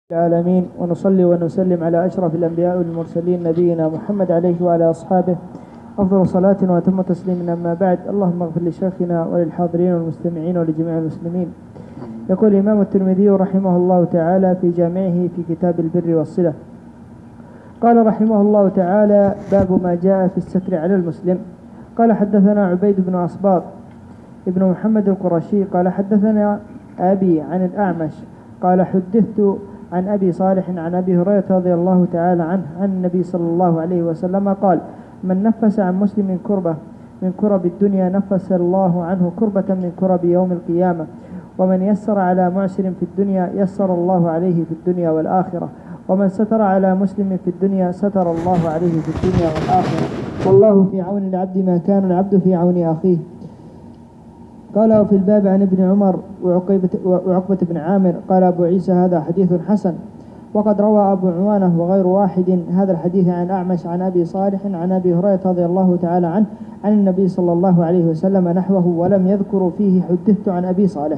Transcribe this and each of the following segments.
العالمين، ونصلي ونسلم على أشرف الأنبياء والمرسلين نبينا محمد عليه وعلى أصحابه أفضل صلاة وأتم تسليم. أما بعد، اللهم اغفر لشيخنا وللحاضرين والمستمعين ولجميع المسلمين. يقول الإمام الترمذي رحمه الله تعالى في جامعه في كتاب البر والصلة، قال رحمه الله تعالى: باب ما جاء في الستر على المسلم. قال: حدثنا عبيد بن أصباط ابن محمد القرشي قال: حدثنا أبي عن الأعمش قال: حدثت عن أبي صالح عن أبي هريرة رضي الله تعالى عنه عن النبي صلى الله عليه وسلم قال: من نفس عن مسلم كربة من كرب الدنيا نفس الله عنه كربة من كرب يوم القيامة، ومن يسر على معسر في الدنيا يسر الله عليه في الدنيا والآخرة، ومن ستر على مسلم في الدنيا ستر الله عليه في الدنيا والآخرة، والله في عون العبد ما كان العبد في عون أخيه. قال: وفي الباب عن ابن عمر وعقبة بن عامر. قال أبو عيسى: هذا حديث حسن. وقد روى أبو عوانة وغير واحد هذا الحديث عن أعمش عن أبي صالح عن أبي هريرة رضي الله تعالى عنه عن النبي صلى الله عليه وسلم نحوه، ولم يذكروا فيه حدثت عن أبي صالح.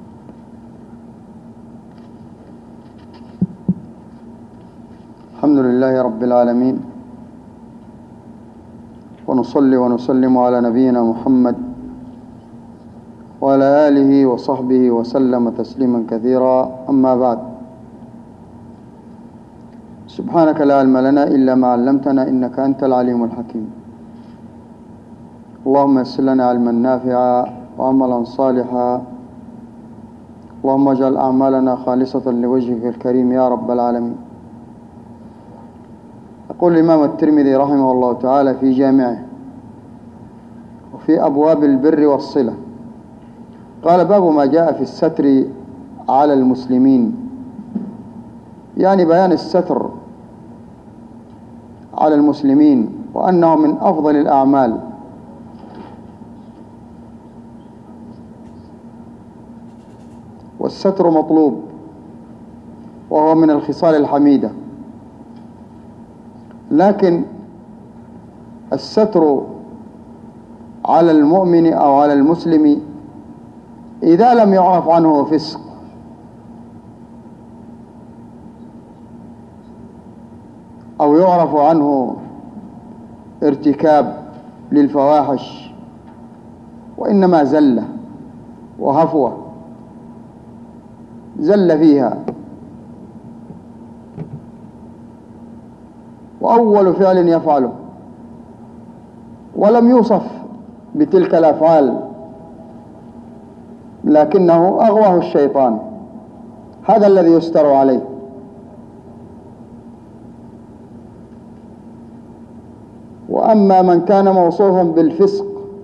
الحمد لله رب العالمين، ونصلي ونسلم على نبينا محمد وعلى آله وصحبه وسلم تسليما كثيرا. أما بعد، سبحانك لا علم لنا إلا ما علمتنا إنك أنت العليم الحكيم. اللهم يسر لنا علما نافعا وعملا صالحا، اللهم اجعل أعمالنا خالصة لوجهك الكريم يا رب العالمين. يقول الإمام الترمذي رحمه الله تعالى في جامعه وفي أبواب البر والصلة، قال: باب ما جاء في الستر على المسلمين، يعني بيان الستر على المسلمين وأنه من أفضل الأعمال، والستر مطلوب وهو من الخصال الحميدة. لكن الستر على المؤمن أو على المسلم إذا لم يعرف عنه فسق أو يعرف عنه ارتكاب للفواحش، وإنما زلة وهفوة زل فيها، وأول فعل يفعله ولم يوصف بتلك الأفعال لكنه أغواه الشيطان، هذا الذي يستر عليه. وأما من كان موصوفا بالفسق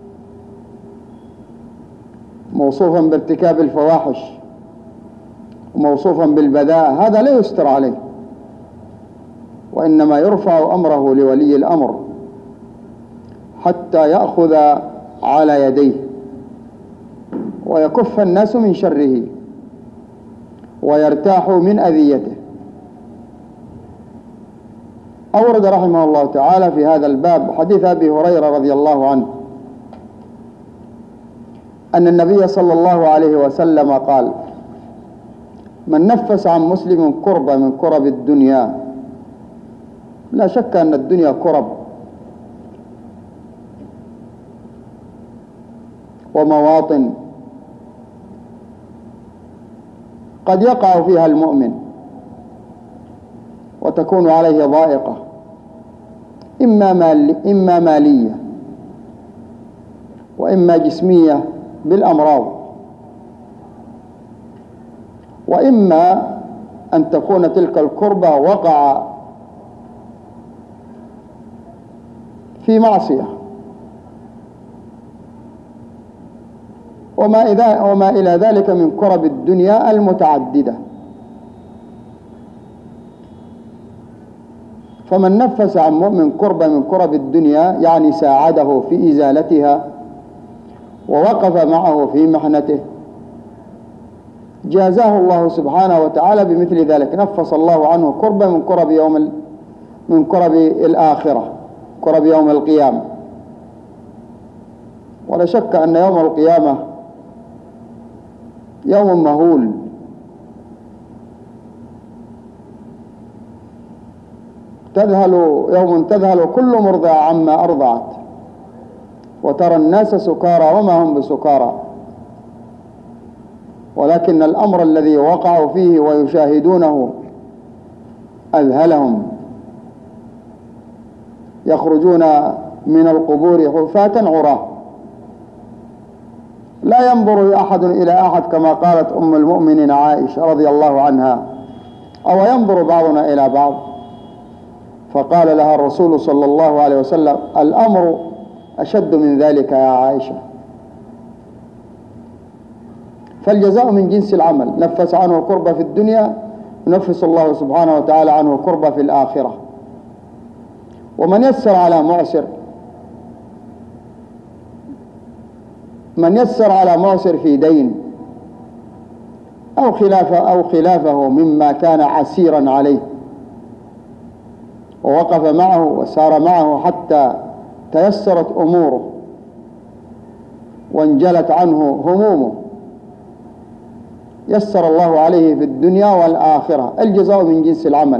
موصوفا بارتكاب الفواحش وموصوفا بالبذاءة، هذا لا يستر عليه، وإنما يرفع أمره لولي الأمر حتى يأخذ على يديه ويكف الناس من شره ويرتاحوا من أذيته. أورد رحمه الله تعالى في هذا الباب حديث أبي هريرة رضي الله عنه أن النبي صلى الله عليه وسلم قال: من نفس عن مسلم كربة من كرب الدنيا. لا شك أن الدنيا كرب ومواطن قد يقع فيها المؤمن وتكون عليه ضائقة، إما مالية وإما جسمية بالأمراض، وإما أن تكون تلك الكربة وقع في معصية، وما إلى ذلك من كرب الدنيا المتعددة. فمن نفس عن مؤمن كربة من كرب الدنيا يعني ساعده في إزالتها ووقف معه في محنته، جازاه الله سبحانه وتعالى بمثل ذلك، نفس الله عنه كربة من كرب الآخرة، كرب يوم القيامة. ولا شك أن يوم القيامة يوم مهول يوم تذهل كل مرضع عما أرضعت وترى الناس سكارى وما هم بسكارى، ولكن الأمر الذي وقعوا فيه ويشاهدونه أذهلهم، يخرجون من القبور حفاة عراة، لا ينظر أحد إلى أحد كما قالت أم المؤمنين عائشة رضي الله عنها: أو ينظر بعضنا إلى بعض؟ فقال لها الرسول صلى الله عليه وسلم: الأمر أشد من ذلك يا عائشة. فالجزاء من جنس العمل، نفس عنه الكرب في الدنيا ينفس الله سبحانه وتعالى عنه الكرب في الآخرة. ومن يسر على معسر، من يسر على معسر في دين أو خلافه مما كان عسيرا عليه ووقف معه وسار معه حتى تيسرت أموره وانجلت عنه همومه، يسر الله عليه في الدنيا والآخرة، الجزاء من جنس العمل.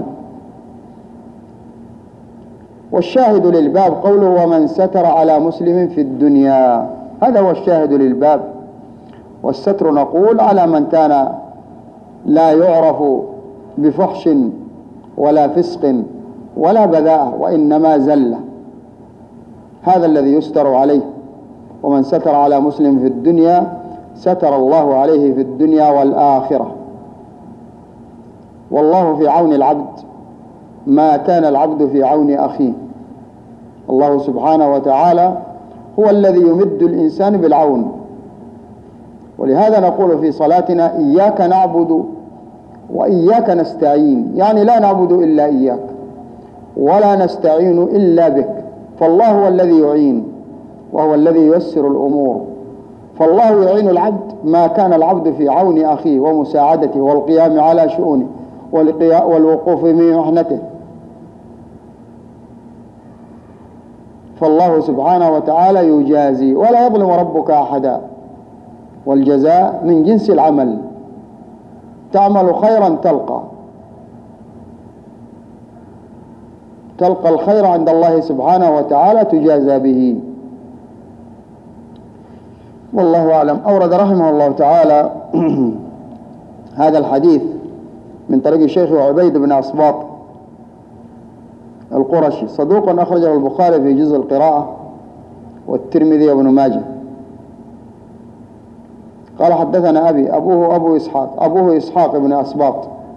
والشاهد للباب قوله: ومن ستر على مسلم في الدنيا، هذا هو الشاهد للباب. والستر نقول على من كان لا يعرف بفحش ولا فسق ولا بذاءة، وإنما زلة، هذا الذي يستر عليه. ومن ستر على مسلم في الدنيا ستر الله عليه في الدنيا والآخرة. والله في عون العبد ما كان العبد في عون أخيه. الله سبحانه وتعالى هو الذي يمد الإنسان بالعون. ولهذا نقول في صلاتنا: إياك نعبد وإياك نستعين، يعني لا نعبد إلا إياك ولا نستعين إلا بك. فالله هو الذي يعين وهو الذي ييسر الأمور. فالله يعين العبد ما كان العبد في عون أخيه ومساعدته والقيام على شؤونه والوقوف في محنته. فالله سبحانه وتعالى يجازي ولا يظلم ربك أحدا، والجزاء من جنس العمل. تعمل خيرا تلقى الخير عند الله سبحانه وتعالى تجازى به. والله أعلم. أورد رحمه الله تعالى هذا الحديث من طريق الشيخ عبيد بن أصباط القرشي، صدوق أخرجه البخاري في جزء القراءة والترمذي وابن ماجه. قال: حدثنا أبي، أبوه إسحاق بن أسباط،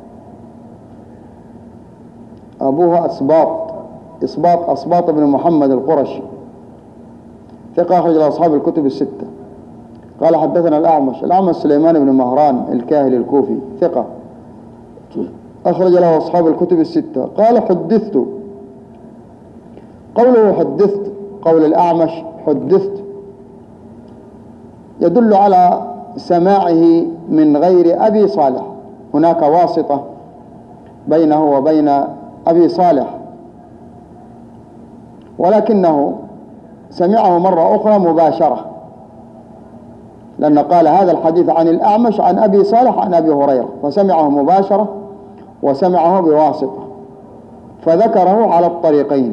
أبوه أسباط بن محمد القرشي، ثقة أخرج أصحاب الكتب الستة. قال: حدثنا الأعمش سليمان بن مهران الكاهلي الكوفي، ثقة أخرج له أصحاب الكتب الستة. قال: حدثت. قوله حدثت، قول الأعمش حدثت، يدل على سماعه من غير أبي صالح، هناك واسطة بينه وبين أبي صالح، ولكنه سمعه مرة أخرى مباشرة، لأن قال هذا الحديث عن الأعمش عن أبي صالح عن أبي هريرة، فسمعه مباشرة وسمعه بواسطة، فذكره على الطريقين.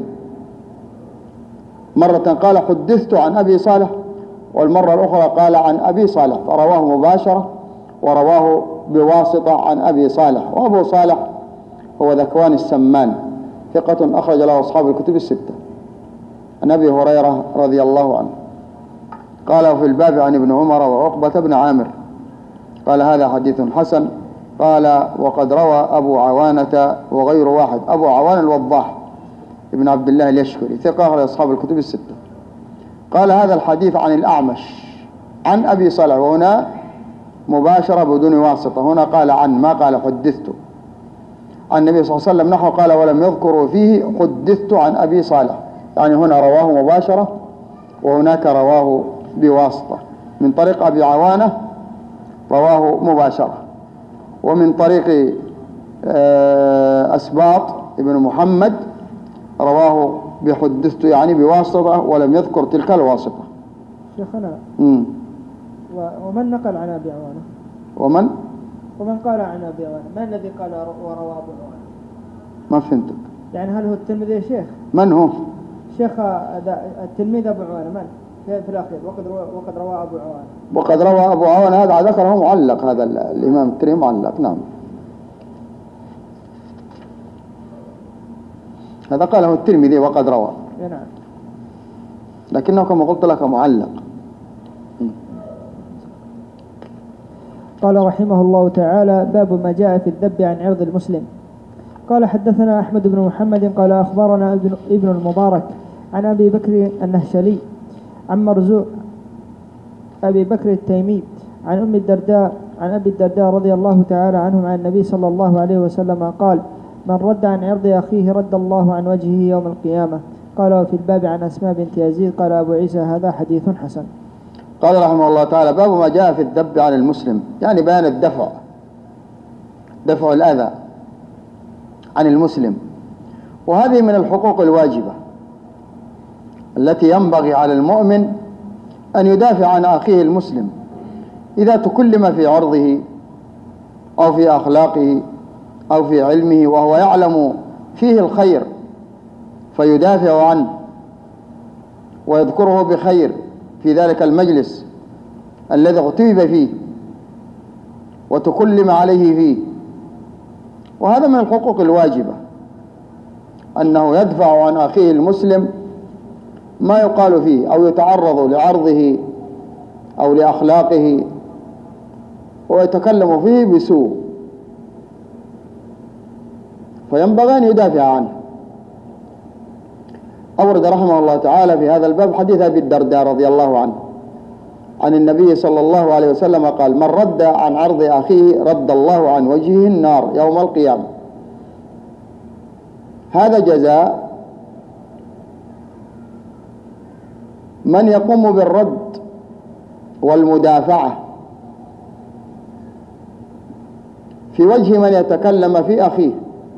مرة قال حدثت عن أبي صالح، والمرة الأخرى قال عن أبي صالح، فرواه مباشرة ورواه بواسطة عن أبي صالح. وأبو صالح هو ذكوان السمان، ثقة أخرج له أصحاب الكتب الستة، عن أبي هريرة رضي الله عنه. قال: في الباب عن ابن عمر وعقبة بن عامر. قال: هذا حديث حسن. قال: وقد روى أبو عوانة وغير واحد. أبو عوان الوضاح ابن عبد الله اليشكري، ثقة أخرج أصحاب الكتب الستة. قال: هذا الحديث عن الأعمش عن أبي صالح، وهنا مباشرة بدون واسطة، هنا قال عن، ما قال حدثت عن النبي صلى الله عليه وسلم نحو، قال: ولم يذكروا فيه حدثت عن أبي صالح، يعني هنا رواه مباشرة وهناك رواه بواسطة. من طريق أبي عوانة رواه مباشرة، ومن طريق أسباط ابن محمد رواه بحدثت يعني بواسطة ولم يذكر تلك الواسطة. شيخنا، ومن نقل عن أبي عوانة؟ ومن قال عن أبي عوانة، ما الذي قال ورواه أبو عوانة؟ ما فهمتك. يعني هل هو التلميذ يا شيخ؟ من هو؟ شيخ التلميذ أبو عوانة من؟ في الأخير وقد روى أبو عوانة. وقد روى أبو عوانة هذا ذكره معلق، هذا الإمام الترمذي معلق. نعم، هذا قاله الترمذي وقد روى. نعم. لكنه كما قلت لك معلق. قال رحمه الله تعالى: باب ما جاء في الذب عن عرض المسلم. قال حدثنا أحمد بن محمد قال أخبرنا ابن المبارك عن أبي بكر النهشلي عن مرزوق أبي بكر التيمي عن أم الدرداء عن أبي الدرداء رضي الله تعالى عنهم عن النبي صلى الله عليه وسلم قال: من رد عن عرض أخيه رد الله عن وجهه يوم القيامة. قال: وفي الباب عن أسماء بنت يزيد. قال أبو عيسى: هذا حديث حسن. قال رحمه الله تعالى: باب ما جاء في الذب عن المسلم، يعني بيان دفع الأذى عن المسلم. وهذه من الحقوق الواجبة التي ينبغي على المؤمن أن يدافع عن أخيه المسلم إذا تكلم في عرضه أو في أخلاقه أو في علمه وهو يعلم فيه الخير، فيدافع عنه ويذكره بخير في ذلك المجلس الذي اغتيب فيه وتكلم عليه فيه. وهذا من الحقوق الواجبة، أنه يدفع عن أخيه المسلم ما يقال فيه أو يتعرض لعرضه أو لأخلاقه ويتكلم فيه بسوء، فينبغي أن يدافع عنه. أورد رحمه الله تعالى في هذا الباب حديث أبي الدرداء رضي الله عنه عن النبي صلى الله عليه وسلم قال: من رد عن عرض أخيه رد الله عن وجهه النار يوم القيامة. هذا جزاء من يقوم بالرد والمدافعة في وجه من يتكلم في أخيه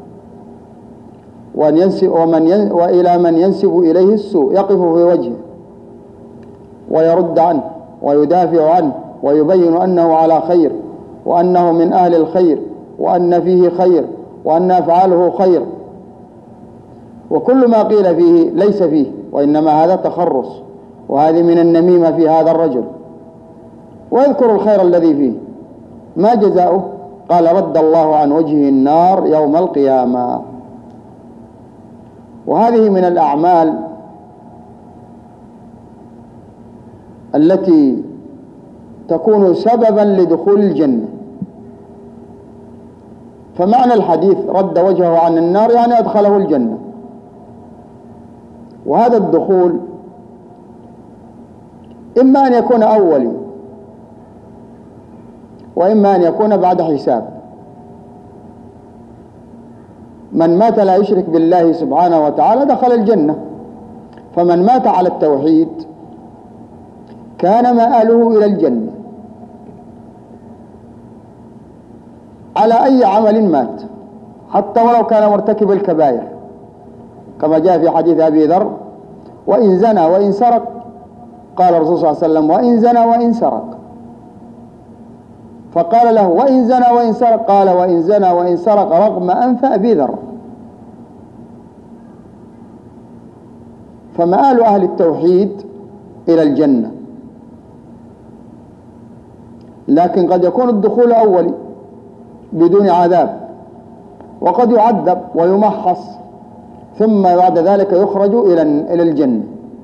وإلى من ينسب إليه السوء، يقف في وجهه ويرد عنه ويدافع عنه ويبين أنه على خير وأنه من أهل الخير وأن فيه خير وأن أفعاله خير، وكل ما قيل فيه ليس فيه، وإنما هذا تخرص، وهذه من النميمة في هذا الرجل، ويذكر الخير الذي فيه. ما جزاؤه؟ قال: رد الله عن وجهه النار يوم القيامة. وهذه من الأعمال التي تكون سببا لدخول الجنة. فمعنى الحديث رد وجهه عن النار يعني أدخله الجنة. وهذا الدخول إما أن يكون أولي وإما أن يكون بعد حساب. من مات لا يشرك بالله سبحانه وتعالى دخل الجنة، فمن مات على التوحيد كان مآله إلى الجنة على أي عمل مات، حتى ولو كان مرتكب الكبائر، كما جاء في حديث أبي ذر: وإن زنى وإن سرق، قال الرسول صلى الله عليه وسلم: وإن زنى وإن سرق. فقال له: وإن زنى وإن سرق؟ قال: وإن زنى وإن سرق رغم أنف أبي ذر. فمآل أهل التوحيد إلى الجنة، لكن قد يكون الدخول أولي بدون عذاب، وقد يعذب ويمحص ثم بعد ذلك يخرج إلى الجنة.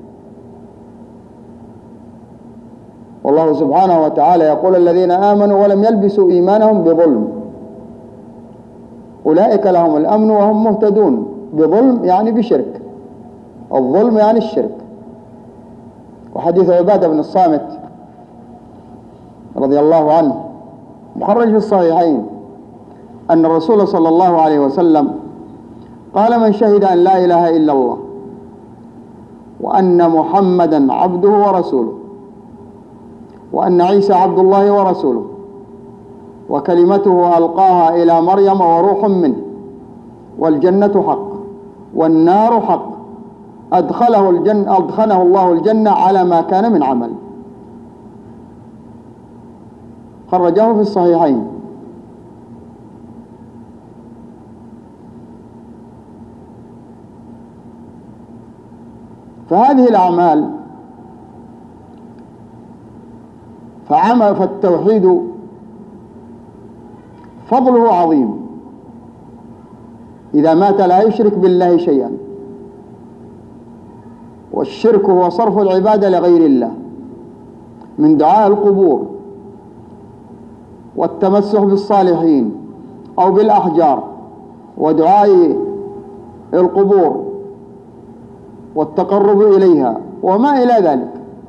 والله سبحانه وتعالى يقول: الذين آمنوا ولم يلبسوا إيمانهم بظلم أولئك لهم الأمن وهم مهتدون. بظلم يعني بشرك، الظلم يعني الشرك. وحديث عبادة بن الصامت رضي الله عنه مخرج في الصحيحين أن الرسول صلى الله عليه وسلم قال: من شهد أن لا إله إلا الله وأن محمدا عبده ورسوله وأن عيسى عبد الله ورسوله وكلمته ألقاها إلى مريم وروح منه والجنة حق والنار حق أدخله الله الجنة على ما كان من عمل. خرجه في الصحيحين. فهذه الأعمال فالتوحيد فضله عظيم إذا مات لا يشرك بالله شيئا. والشرك هو صرف العبادة لغير الله من دعاء القبور والتمسح بالصالحين أو بالأحجار ودعاء القبور والتقرب إليها وما إلى ذلك.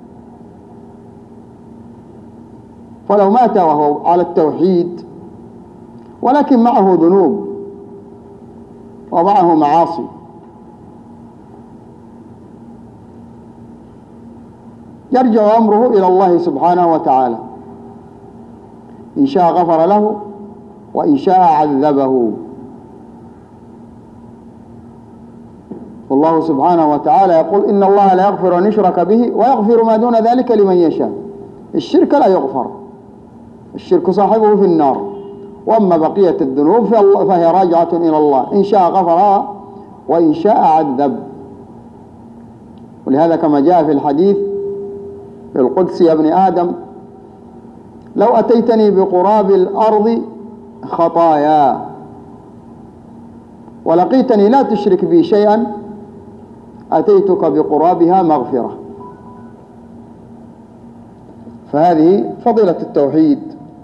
فلو مات وهو على التوحيد ولكن معه ذنوب ومعه معاصي يرجع أمره إلى الله سبحانه وتعالى، إن شاء غفر له وإن شاء عذبه. والله سبحانه وتعالى يقول إن الله لا يغفر أن يشرك به ويغفر ما دون ذلك لمن يشاء. الشرك لا يغفر، الشرك صاحبه في النار، وأما بقية الذنوب فهي راجعة إلى الله، إن شاء غفرها وإن شاء عذب. ولهذا كما جاء في الحديث القدسي: يا ابن آدم لو أتيتني بقراب الأرض خطايا ولقيتني لا تشرك بي شيئا أتيتك بقرابها مغفرة. فهذه فضيلة التوحيد.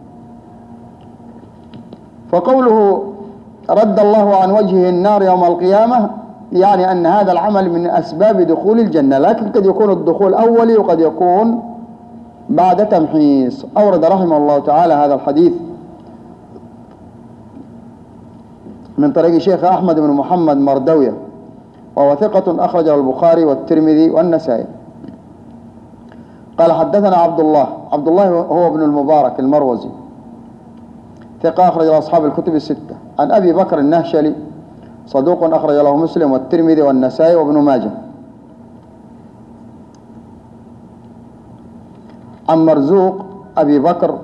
فقوله رد الله عن وجهه النار يوم القيامة يعني أن هذا العمل من أسباب دخول الجنة، لكن قد يكون الدخول أولي وقد يكون بعد تمحيص. أورد رحمه الله تعالى هذا الحديث من طريق شيخ أحمد بن محمد مردوية، وهو ثقة أخرجه البخاري والترمذي والنسائي. قال: حدثنا عبد الله هو ابن المبارك المروزي، ثقة أخرج له أصحاب الكتب الستة، عن أبي بكر النهشلي صدوق أخرج له مسلم والترمذي والنسائي وابن ماجه، عن مرزوق أبي بكر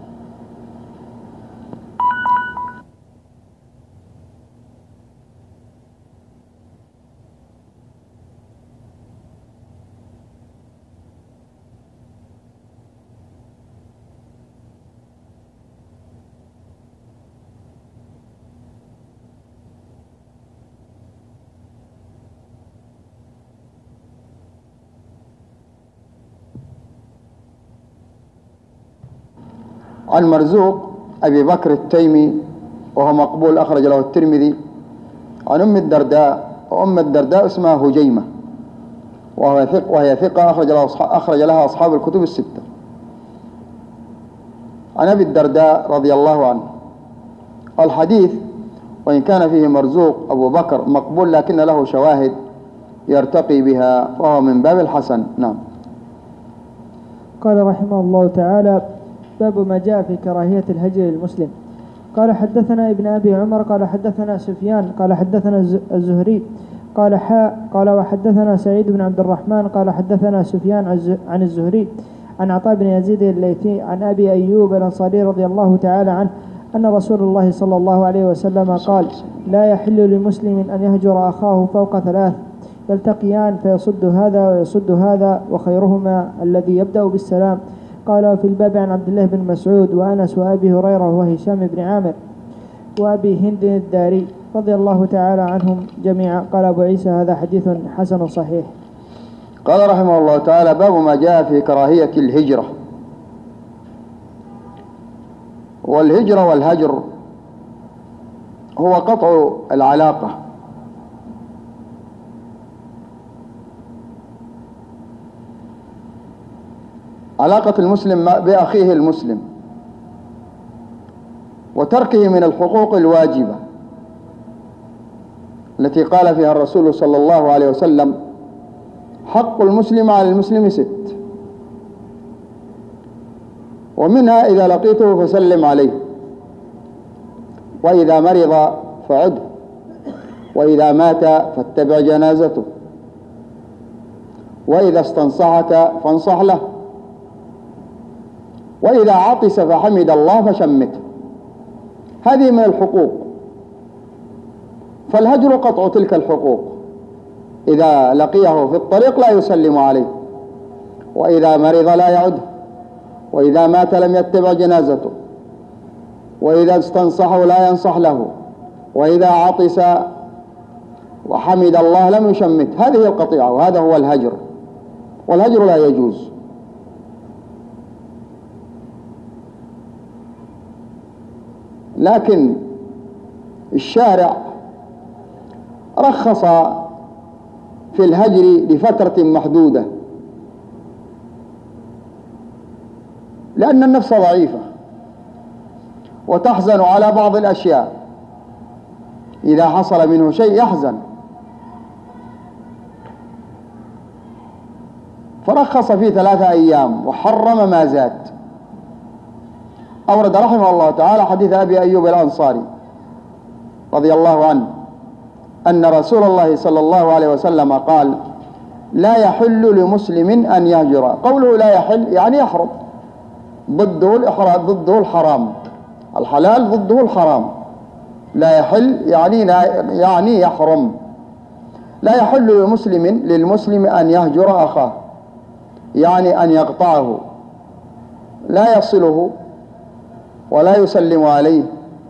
عن مرزوق أبي بكر التيمي وهو مقبول أخرج له الترمذي، عن أم الدرداء، وأم الدرداء اسمها هجيمة وهي ثقة أخرج لها أصحاب الكتب الستة. عن أبي الدرداء رضي الله عنه. الحديث وإن كان فيه مرزوق أبو بكر مقبول لكن له شواهد يرتقي بها وهو من باب الحسن. نعم. قال رحمه الله تعالى: باب ما جاء في كراهية الهجر للمسلم. قال: حدثنا ابن أبي عمر قال حدثنا سفيان قال حدثنا الزهري قال وحدثنا سعيد بن عبد الرحمن قال حدثنا سفيان عن الزهري عن عطاء بن يزيد الليثي عن أبي أيوب الأنصاري رضي الله تعالى عنه أن رسول الله صلى الله عليه وسلم قال: لا يحل لمسلم أن يهجر أخاه فوق ثلاث يلتقيان فيصد هذا ويصد هذا وخيرهما الذي يبدأ بالسلام. قال: في الباب عن عبد الله بن مسعود وأنس وأبي هريرة وهشام بن عامر وأبي هند الداري رضي الله تعالى عنهم جميعا. قال أبو عيسى: هذا حديث حسن صحيح. قال رحمه الله تعالى: باب ما جاء في كراهية الهجرة. والهجرة والهجر هو قطع العلاقة، علاقة المسلم بأخيه المسلم وتركه من الحقوق الواجبة التي قال فيها الرسول صلى الله عليه وسلم: حق المسلم على المسلم 6، ومنها إذا لقيته فسلم عليه، وإذا مرض فعده، وإذا مات فاتبع جنازته، وإذا استنصحك فانصح له، وإذا عطس فحمد الله فشمته. هذه من الحقوق، فالهجر قطع تلك الحقوق إذا لقيه في الطريق لا يسلم عليه، وإذا مرض لا يعده، وإذا مات لم يتبع جنازته، وإذا استنصحه لا ينصح له، وإذا عطس وحمد الله لم يشمت. هذه القطيعة، وهذا هو الهجر، والهجر لا يجوز. لكن الشارع رخص في الهجر لفترة محدودة، لأن النفس ضعيفة وتحزن على بعض الأشياء، إذا حصل منه شيء يحزن، فرخص فيه 3 أيام وحرم ما زاد. أورد رحمه الله تعالى حديث أبي أيوب الأنصاري رضي الله عنه أن رسول الله صلى الله عليه وسلم قال: لا يحل لمسلم أن يهجر. قوله لا يحل يعني يحرم، ضده ضده الحرام، الحلال ضده الحرام. لا يحل يعني يحرم. لا يحل للمسلم أن يهجر أخاه، يعني أن يقطعه، لا يصله ولا يسلم عليه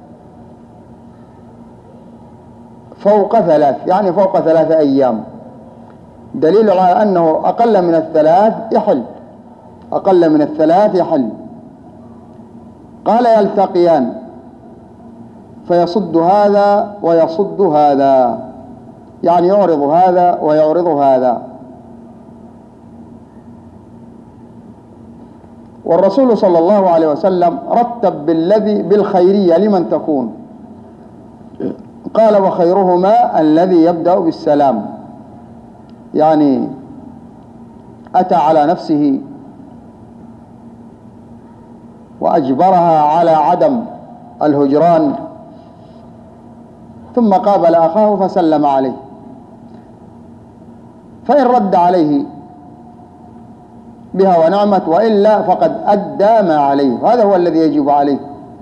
فوق 3، يعني فوق 3 أيام. دليل على أنه أقل من 3 يحل، أقل من 3 يحل. قال: يلتقيان فيصد هذا ويصد هذا، يعني يعرض هذا ويعرض هذا. والرسول صلى الله عليه وسلم رتب بالخيرية لمن تكون، قال: وخيرهما الذي يبدأ بالسلام، يعني أتى على نفسه وأجبرها على عدم الهجران، ثم قابل أخاه فسلم عليه، فإن رد عليه بها ونعمت، وإلا فقد أدى ما عليه. هذا هو الذي يجب عليه.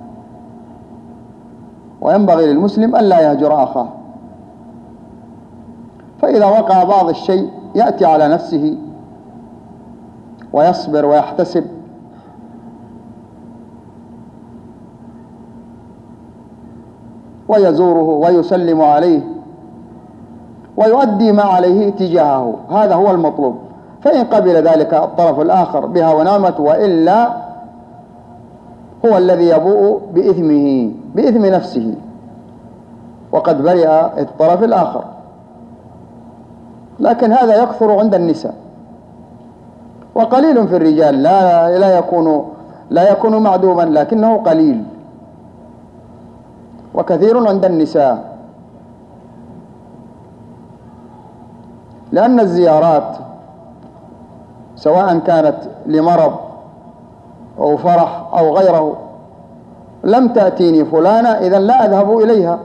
وينبغي للمسلم ألا يهجر أخاه، فإذا وقع بعض الشيء يأتي على نفسه ويصبر ويحتسب، ويزوره ويسلم عليه ويؤدي ما عليه تجاهه. هذا هو المطلوب. فإن قبل ذلك الطرف الآخر بها ونعمت، وإلا هو الذي يبوء بإثم نفسه، وقد برئ الطرف الآخر. لكن هذا يكثر عند النساء، وقليل في الرجال، لا يكون معدوما، لكنه قليل، وكثير عند النساء. لأن الزيارات سواء كانت لمرض أو فرح أو غيره، لم تأتيني فلانة إذن لا أذهب إليها،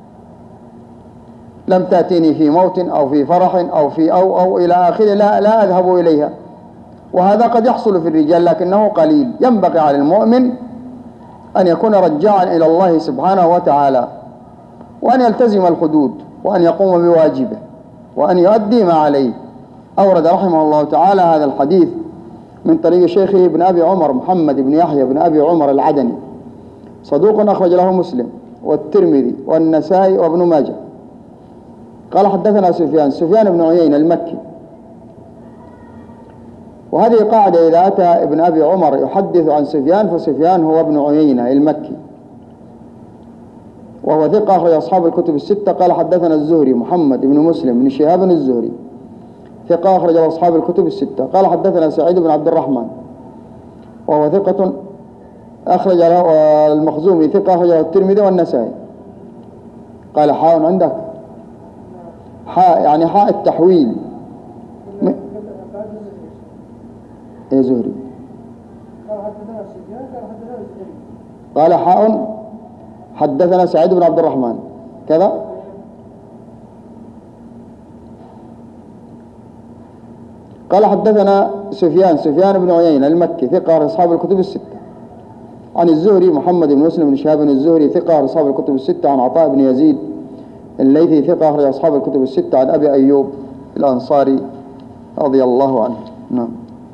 لم تأتيني في موت أو في فرح أو في أو إلى آخره، لا أذهب إليها. وهذا قد يحصل في الرجال لكنه قليل. ينبغي على المؤمن أن يكون رجاعا إلى الله سبحانه وتعالى، وأن يلتزم الحدود، وأن يقوم بواجبه، وأن يؤدي ما عليه. أورد رحمه الله تعالى هذا الحديث من طريق شيخه ابن أبي عمر محمد بن يحيى بن أبي عمر العدني، صدوق أخرج له مسلم والترمذي والنسائي وابن ماجه. قال: حدثنا سفيان بن عيينة المكي. وهذه قاعدة: إذا أتى ابن أبي عمر يحدث عن سفيان فسفيان هو ابن عيينة المكي، وهو ثقة أخرج أصحاب الكتب الستة. قال: حدثنا الزهري محمد بن مسلم بن شهاب الزهري، ثقة أخرج أصحاب الكتب الستة. قال: حدثنا سعيد بن عبد الرحمن، وهو ثقة أخرج له المخزومي، ثقة أخرج له الترمذي والنسائي. قال: حاء عندك؟ حاء يعني حاء التحويل. إيه زهري؟ قال: حاء حدثنا سعيد بن عبد الرحمن كذا. قال: حدثنا سفيان بن عيينة المكي، ثقة أصحاب الكتب الستة. عن الزهري محمد بن مسلم بن شهاب الزهري، ثقة أصحاب الكتب الستة. عن عطاء بن يزيد الليثي، ثقة أخرج أصحاب الكتب الستة. عن أبي أيوب الأنصاري رضي الله عنه. نعم.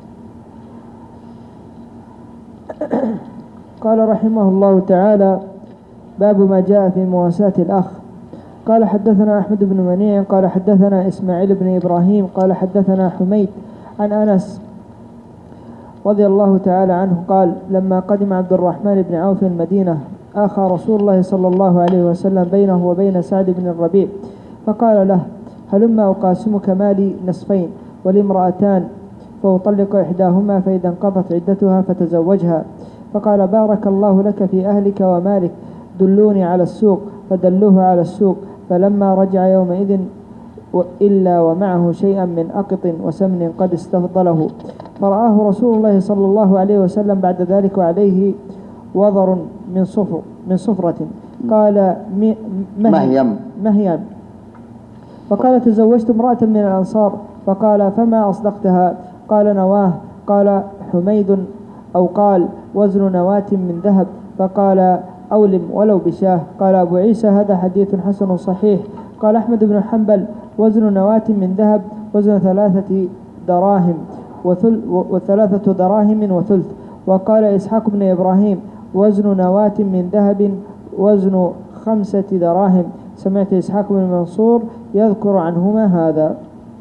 قال رحمه الله تعالى: باب ما جاء في مواساة الأخ. قال حدثنا أحمد بن منيع قال حدثنا إسماعيل بن إبراهيم قال حدثنا حميد عن أنس رضي الله تعالى عنه قال: لما قدم عبد الرحمن بن عوف المدينة آخى رسول الله صلى الله عليه وسلم بينه وبين سعد بن الربيع، فقال له: هلما أقاسمك مالي نصفين ولي امرأتان فأطلق إحداهما فإذا انقضت عدتها فتزوجها. فقال: بارك الله لك في أهلك ومالك، دلوني على السوق. فدلوه على السوق، فلما رجع يومئذ إلا ومعه شيئا من أقط وسمن قد استفضله، فرآه رسول الله صلى الله عليه وسلم بعد ذلك وعليه وضر من صفرة. قال: مهيم. فقال: تزوجت امرأة من الأنصار. فقال: فما أصدقتها؟ قال: نواه. قال حميد: أو قال وزن نواة من ذهب. فقال: أولم ولو بشاه. قال أبو عيسى: هذا حديث حسن صحيح. قال أحمد بن حنبل: وزن نواة من ذهب وزن 3 دراهم و3 دراهم وثلث. وقال إسحاق بن إبراهيم: وزن نواة من ذهب وزن 5 دراهم. سمعت إسحاق بن منصور يذكر عنهما هذا.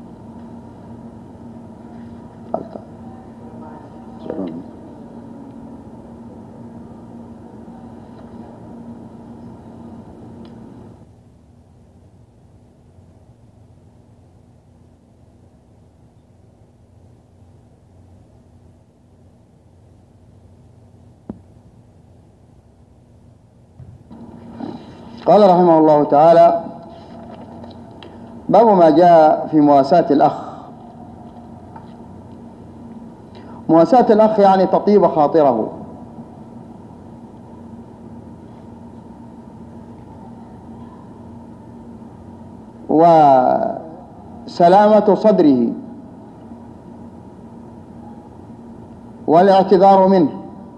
قال رحمه الله تعالى: باب ما جاء في مواساة الأخ. مواساة الأخ يعني تطيب خاطره، وسلامة صدره، والاعتذار منه،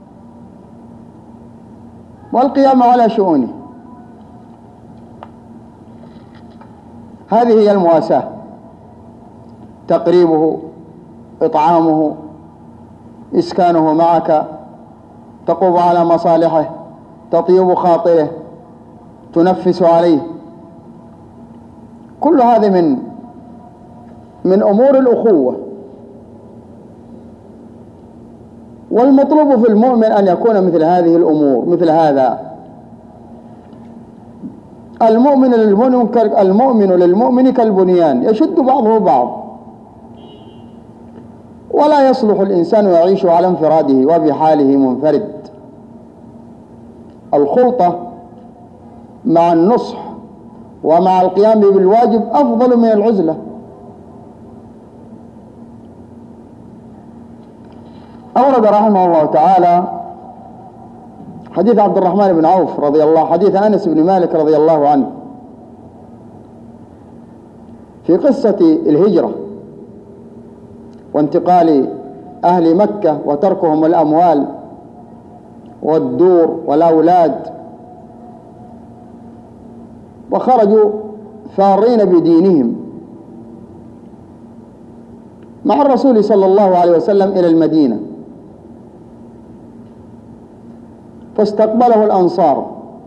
والقيام على شؤونه. هذه هي المواساة: تقريبه، إطعامه، إسكانه معك، تقوم على مصالحه، تطيب خاطره، تنفس عليه. كل هذا من أمور الأخوة. والمطلوب في المؤمن أن يكون مثل هذه الأمور، مثل هذا. المؤمن للمؤمن كالبنيان يشد بعضه بعض، ولا يصلح الإنسان يعيش على انفراده وبحاله منفرد. الخلطة مع النصح ومع القيام بالواجب أفضل من العزلة. أورد رحمه الله تعالى حديث عبد الرحمن بن عوف رضي الله، حديث أنس بن مالك رضي الله عنه في قصة الهجرة وانتقال أهل مكة وتركهم الأموال والدور والأولاد، وخرجوا فارين بدينهم مع الرسول صلى الله عليه وسلم إلى المدينة، فاستقبله الأنصار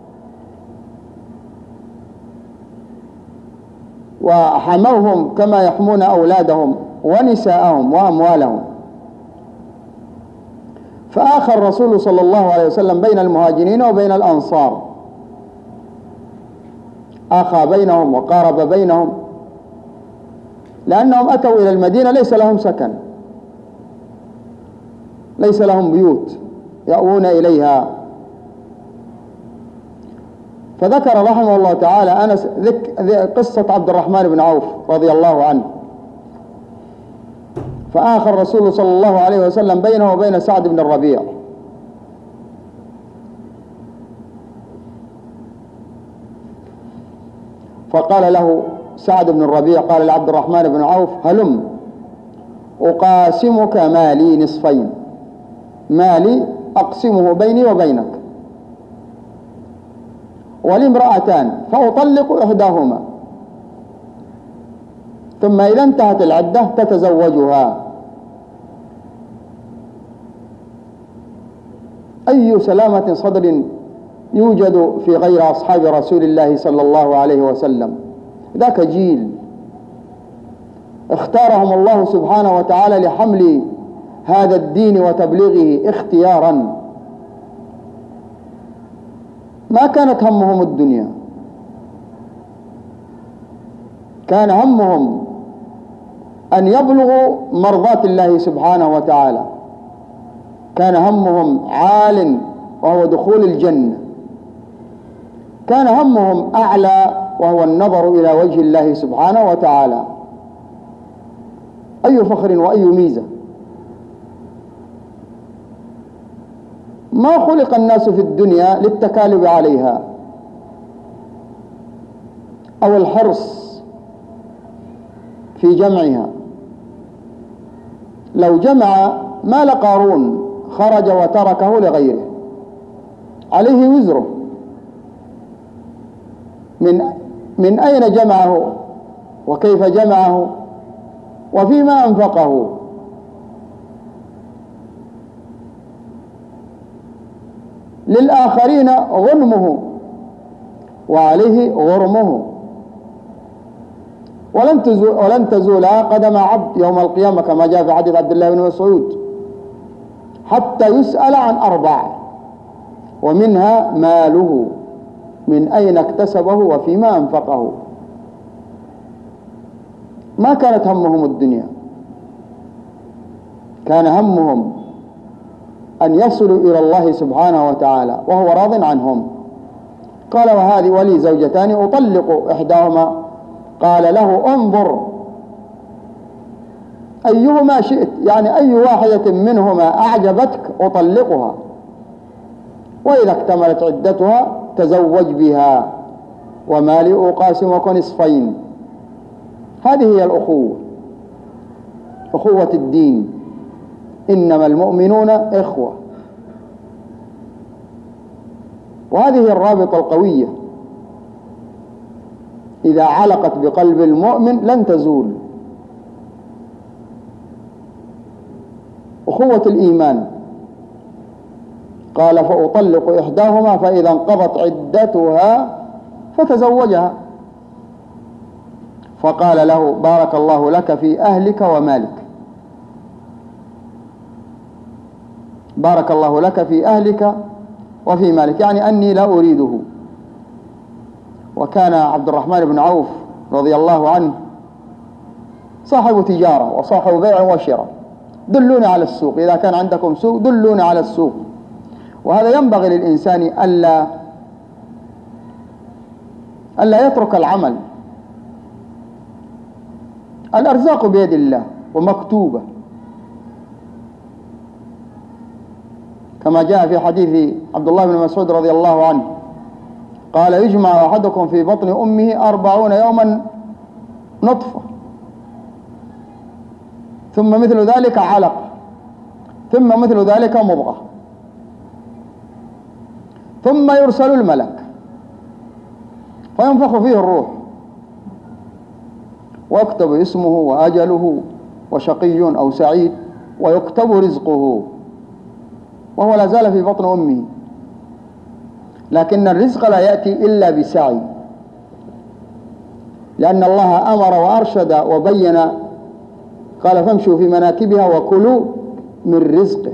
وحموهم كما يحمون أولادهم ونساءهم وأموالهم. فآخى الرسول صلى الله عليه وسلم بين المهاجرين وبين الأنصار، آخى بينهم وقارب بينهم، لأنهم أتوا إلى المدينة ليس لهم سكن، ليس لهم بيوت يأوون إليها. فذكر رحمه الله تعالى أنس قصة عبد الرحمن بن عوف رضي الله عنه. فآخى الرسول صلى الله عليه وسلم بينه وبين سعد بن الربيع، فقال له سعد بن الربيع، قال لعبد الرحمن بن عوف: هلم أقاسمك مالي نصفين، مالي أقسمه بيني وبينك، ولي امرأتان فأطلق إحداهما ثم إذا انتهت العدة تتزوجها. أي سلامة صدر يوجد في غير أصحاب رسول الله صلى الله عليه وسلم. ذاك جيل اختارهم الله سبحانه وتعالى لحمل هذا الدين وتبليغه اختيارا. ما كانت همهم الدنيا، كان همهم أن يبلغوا مرضاة الله سبحانه وتعالى، كان همهم عال وهو دخول الجنة، كان همهم أعلى وهو النظر إلى وجه الله سبحانه وتعالى. أي فخر وأي ميزة. ما خلق الناس في الدنيا للتكالب عليها أو الحرص في جمعها. لو جمع مال قارون خرج وتركه لغيره، عليه وزره. من أين جمعه وكيف جمعه وفيما أنفقه. للآخرين غنمه وعليه غرمه. ولن تزول قدم عبد يوم القيامة كما جاء في حديث عبد الله بن مسعود حتى يسأل عن 4، ومنها ماله من أين اكتسبه وفيما أنفقه. ما كانت همهم الدنيا، كان همهم أن يصلوا إلى الله سبحانه وتعالى وهو راض عنهم. قال وهذه ولي زوجتان أطلق إحداهما. قال له انظر أيهما شئت، يعني أي واحدة منهما أعجبتك أطلقها، وإذا اكتملت عدتها تزوج بها، ومالي أقاسمك نصفين. هذه هي الأخوة، أخوة الدين. إنما المؤمنون إخوة. وهذه الرابطة القوية إذا علقت بقلب المؤمن لن تزول. أخوة الإيمان. قال فأطلق إحداهما فإذا انقضت عدتها فتزوجها. فقال له بارك الله لك في أهلك ومالك. بارك الله لك في أهلك وفي مالك، يعني أني لا أريده. وكان عبد الرحمن بن عوف رضي الله عنه صاحب تجارة وصاحب بيع وشراء. دلوني على السوق، إذا كان عندكم سوق دلوني على السوق. وهذا ينبغي للإنسان ألا يترك العمل. الأرزاق بيد الله ومكتوبة، كما جاء في حديث عبد الله بن مسعود رضي الله عنه قال يجمع أحدكم في بطن أمه 40 يوما نطفة، ثم مثل ذلك علقة، ثم مثل ذلك مضغة، ثم يرسل الملك فينفخ فيه الروح ويكتب اسمه وأجله وشقي أو سعيد ويكتب رزقه وهو لا زال في بطن أمه. لكن الرزق لا يأتي إلا بسعي، لأن الله أمر وأرشد وبين، قال فامشوا في مناكبها وكلوا من رزقه.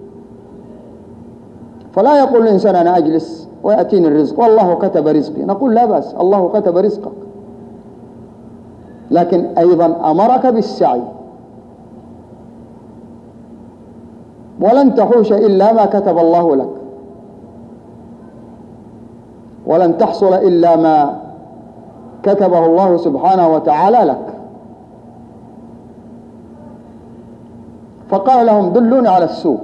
فلا يقول الإنسان أنا أجلس ويأتيني الرزق والله كتب رزقي، نقول لا بأس، الله كتب رزقك، لكن أيضا أمرك بالسعي. ولن تحوش إلا ما كتب الله لك، ولن تحصل إلا ما كتبه الله سبحانه وتعالى لك. فقال لهم دلوني على السوق.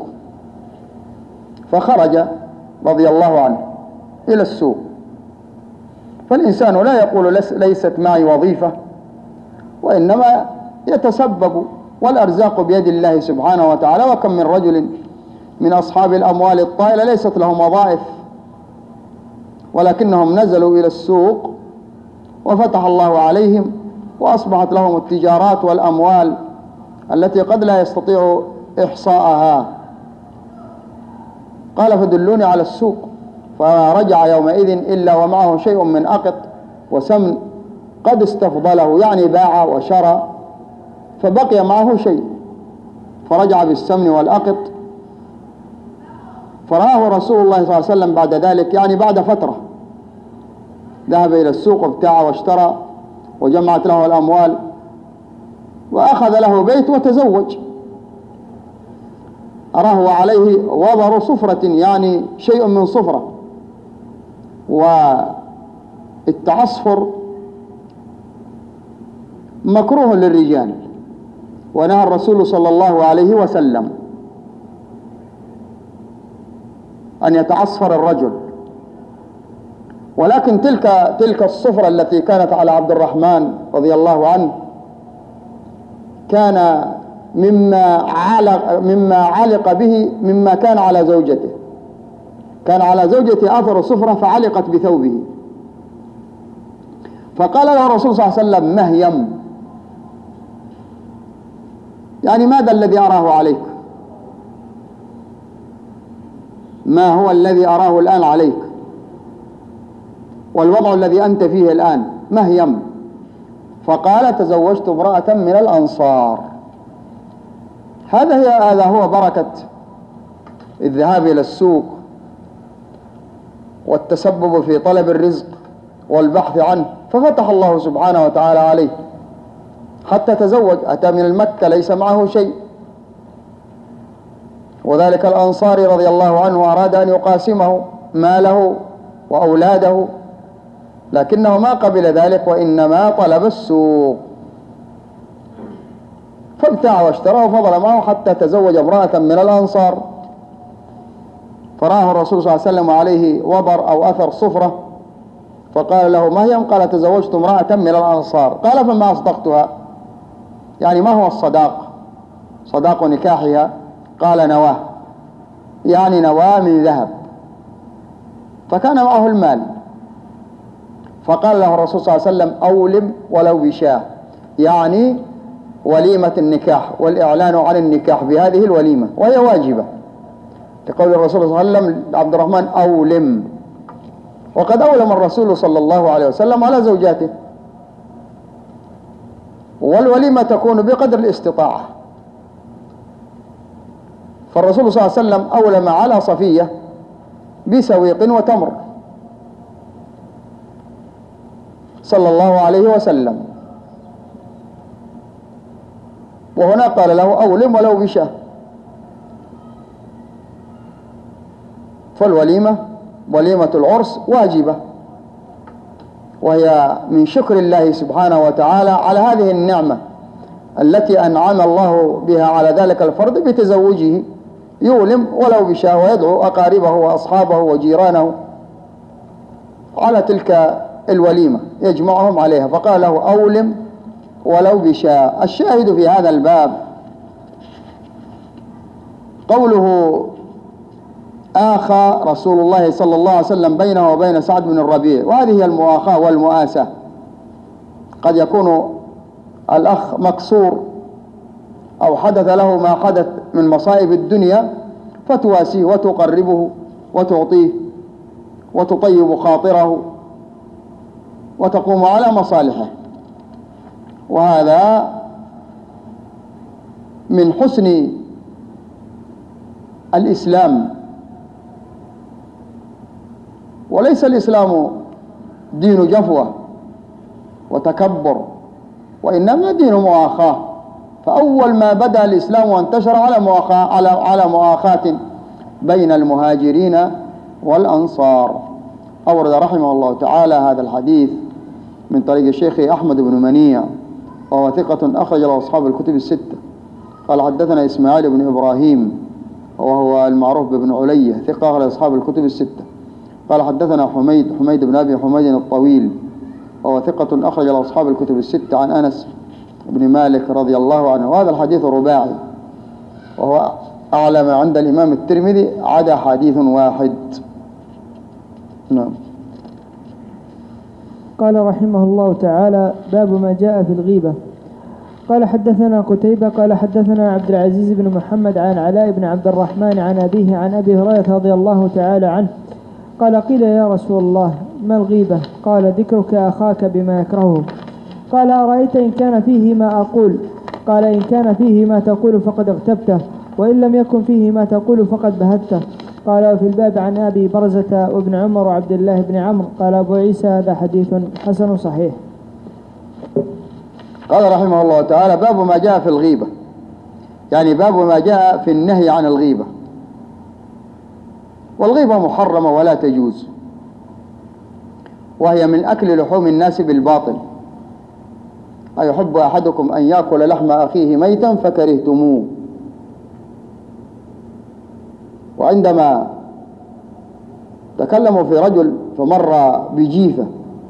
فخرج رضي الله عنه إلى السوق. فالإنسان لا يقول ليست معي وظيفة، وإنما يتسبب، والأرزاق بيد الله سبحانه وتعالى. وكم من رجل من أصحاب الأموال الطائلة ليست لهم وظائف، ولكنهم نزلوا إلى السوق وفتح الله عليهم وأصبحت لهم التجارات والأموال التي قد لا يستطيع إحصاءها. قال فدلوني على السوق، فرجع يومئذ إلا ومعه شيء من أقط وسمن قد استفضله، يعني باع وشرى فبقي معه شيء، فرجع بالسمن والأقط. فرآه رسول الله صلى الله عليه وسلم بعد ذلك، يعني بعد فترة، ذهب إلى السوق وابتاع واشترى وجمعت له الأموال وأخذ له بيت وتزوج. أراه عليه وبر صفرة، يعني شيء من صفرة، والتعصفر مكروه للرجال، ونهى الرسول صلى الله عليه وسلم أن يتعصفر الرجل. ولكن تلك الصفرة التي كانت على عبد الرحمن رضي الله عنه كان مما علق به مما كان على زوجته، كان على زوجته أثر صفرة فعلقت بثوبه، فقال له الرسول صلى الله عليه وسلم: مهيم، يعني ماذا الذي أراه عليك؟ ما هو الذي أراه الآن عليك والوضع الذي أنت فيه الآن؟ مهيم. فقال: تزوجت امرأة من الأنصار. هذا هو بركة الذهاب إلى السوق والتسبب في طلب الرزق والبحث عنه، ففتح الله سبحانه وتعالى عليه حتى تزوج. أتى من مكة ليس معه شيء، وذلك الأنصاري رضي الله عنه أراد أن يقاسمه ماله وأولاده، لكنه ما قبل ذلك، وإنما طلب السوق، فابتاع واشترى وفضل معه حتى تزوج امرأة من الأنصار. فرآه الرسول صلى الله عليه وسلم عليه وبر أو أثر صفرة، فقال له: ما هي؟ قال: تزوجت امرأة من الأنصار. قال: فما أصدقتها؟ يعني ما هو الصداق؟ صداق نكاحها؟ قال: نواه، يعني نواه من ذهب، فكان معه المال. فقال له الرسول صلى الله عليه وسلم: أولم ولو بشاه، يعني وليمة النكاح والإعلان عن النكاح بهذه الوليمة، وهي واجبة، لقول الرسول صلى الله عليه وسلم لعبد الرحمن: أولم. وقد أولم الرسول صلى الله عليه وسلم على زوجاته، والوليمة تكون بقدر الاستطاعة. فالرسول صلى الله عليه وسلم أولم على صفية بسويق وتمر صلى الله عليه وسلم، وهنا قال له: أولم ولو بشاه. فالوليمة وليمة العرس واجبة، وهي من شكر الله سبحانه وتعالى على هذه النعمة التي أنعم الله بها على ذلك الفرد بتزوجه، يولم ولو بشاه، ويدعو أقاربه وأصحابه وجيرانه على تلك الوليمة، يجمعهم عليها. فقال له: أولم ولو بشاه. الشاهد في هذا الباب قوله: آخى رسول الله صلى الله عليه وسلم بينه وبين سعد بن الربيع، وهذه هي المؤاخاة والمؤاساة. قد يكون الأخ مكسور أو حدث له ما حدث من مصائب الدنيا، فتواسيه وتقربه وتعطيه وتطيب خاطره وتقوم على مصالحه، وهذا من حسن الإسلام. وليس الإسلام دين جفوة وتكبر، وإنما دين مؤاخاة. فأول ما بدأ الإسلام وانتشر على مؤاخاة بين المهاجرين والأنصار. أورد رحمه الله تعالى هذا الحديث من طريق الشيخ أحمد بن منيع، وهو ثقة أخرج له أصحاب الكتب الستة. قال: حدثنا إسماعيل بن إبراهيم، وهو المعروف بابن علية، ثقة أخرج أصحاب الكتب الستة. قال: حدثنا حميد بن أبي حميد الطويل، وهو ثقة أخرج له أصحاب الكتب الستة، عن أنس بن مالك رضي الله عنه. وهذا الحديث رباعي، وهو أعلى ما عند الإمام الترمذي، عدا حديث واحد. نعم. قال رحمه الله تعالى: باب ما جاء في الغيبة. قال حدثنا قتيبة قال حدثنا عبد العزيز بن محمد عن علاء بن عبد الرحمن عن أبيه عن أبي هريرة رضي الله تعالى عنه قال: قيل يا رسول الله ما الغيبة؟ قال: ذكرك أخاك بما يكرهه. قال: أرأيت إن كان فيه ما أقول؟ قال: إن كان فيه ما تقول فقد اغتبته، وإن لم يكن فيه ما تقول فقد بهته. قال: وفي الباب عن أبي برزة وابن عمر وعبد الله بن عمرو. قال أبو عيسى: هذا حديث حسن صحيح. قال رحمه الله تعالى: باب ما جاء في الغيبة، يعني باب ما جاء في النهي عن الغيبة. والغيبة محرمة ولا تجوز، وهي من أكل لحوم الناس بالباطل. أيحب أحدكم أن يأكل لحم أخيه ميتا فكرهتموه. وعندما تكلموا في رجل فمر بجيفة